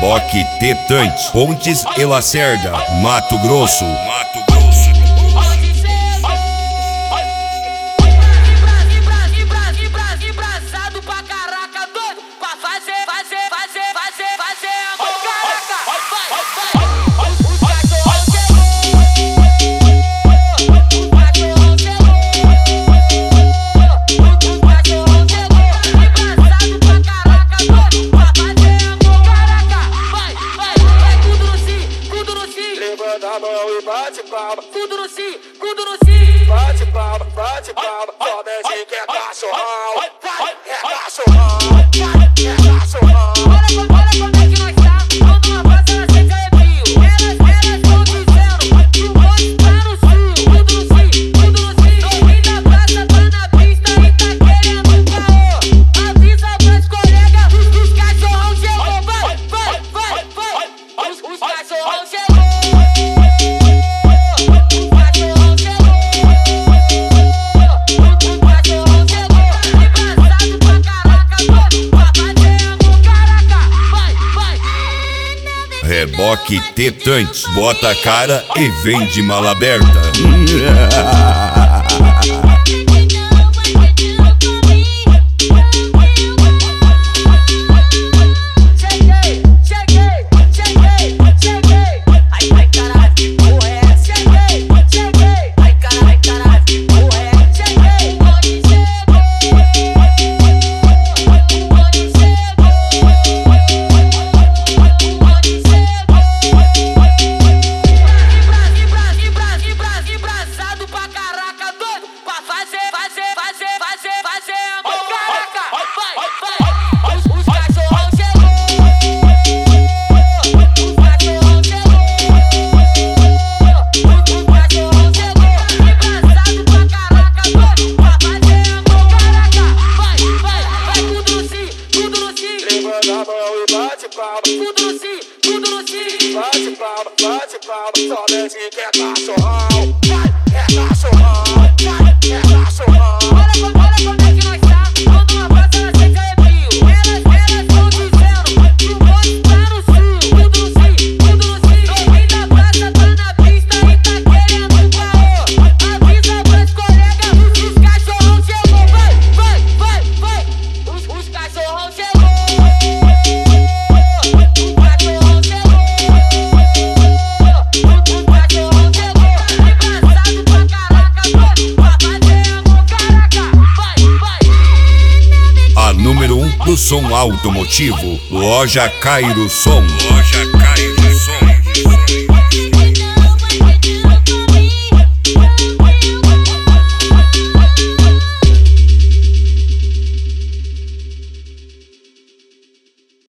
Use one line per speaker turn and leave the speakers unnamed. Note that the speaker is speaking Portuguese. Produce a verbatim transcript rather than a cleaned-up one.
Reboque Tetante, Pontes e Lacerda, Mato Grosso. Mato Grosso.
Levanta a mão e bate palma.
Tudo no si, tudo no si.
Bate palma, bate palma. Só desce que é cachorrão. Vai, é cachorrão. Vai, é cachorrão.
Olha, olha como é que nós tá. Quando uma praça ela sente arrepio. Elas, elas vão dizendo que o monte tá no cio. Tudo no si, tudo no si. Domingo da praça tá na pista e tá querendo caô. Avisa pros colegas, os cachorrão chegou. Vai, vai, vai, vai. Os, os cachorrão chegou.
Reboque Tetante, bota a cara e vem de mala aberta.
Cheguei, cheguei, cheguei, cheguei. Ai, ai, caralho, que porra é essa? Cheguei, cheguei. Ai, caralho, caralho, que porra é essa? Cheguei, onde chegou? Onde chegou? Onde chegou? Embrasado pra caraca, doido pra fazer, fazer, fazer, fazer, fazer amor. Caraca, vai, vai. Os, os cachorrão chegou. Os cachorrão chegou. Os cachorrão chegou. Embrasado pra caraca, doido pra fazer amor. Caraca, vai, vai, vai. Tudo no si, tudo no si.
Levanta a mão e bate palma.
Tudo no si, tudo no si.
Bate palma, bate palma. Só desce que é cachorrão. Vai, é cachorrão. Vai, é cachorrão.
Olha, olha como é que nós tá. Quando uma praça ela sente arrepio. Elas, elas vão dizendo que o monte tá no cio. Tudo no si, tudo no si. Domingo da praça tá na pista e tá querendo caô. Avisa pros colegas, os, os cachorrão chegou. Vai, vai, vai, vai. Os, os cachorrão chegou. Os cachorrão chegou. Os cachorrão chegou. Embrasado pra caraca, doido pra fazer amor. Caraca, vai, vai.
A número um do som automotivo, Loja Cairo Som. Loja Cairo.